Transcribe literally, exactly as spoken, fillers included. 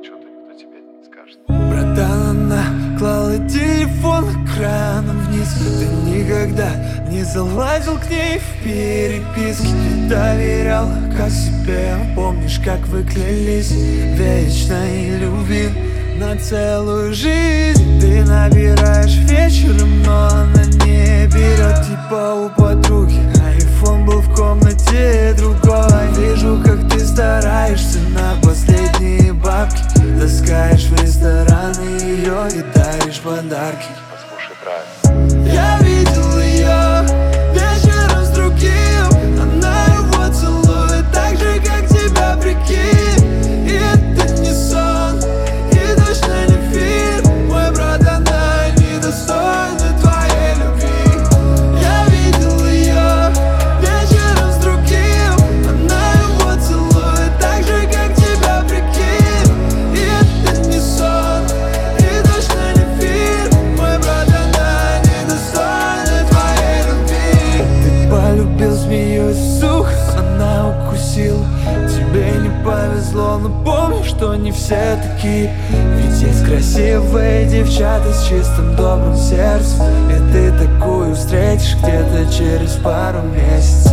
что-то никто тебе не скажет. Братан, она клала телефон экраном вниз. Ты никогда не залазил к ней в переписки. Ты доверял как себе. Помнишь, как вы клялись вечной любви на целую жизнь. Ты набираешь вечером, но она не берет. Типа у подруги айфон был в комнате другой. Вижу, как ты стараешься на последние бабки. Таскаешь в рестораны ее и даришь подарки. Послушай правильно. Я видел ее вечером с другим. Она его целует так же, как тебя, прикинь. И это не сон, и точно не фильм. Мой брат, она недостойна твоей любви. Я видел ее вечером с другим. Она его целует так же, как тебя, прикинь. И это не сон, и точно не фильм. Мой брат, она недостойна твоей любви. Ты полюбил змею из сух, она укусила. Тебе не повезло, но помни, что не все такие. Ведь есть красивые девчата с чистым добрым сердцем. И ты такую встретишь где-то через пару месяцев.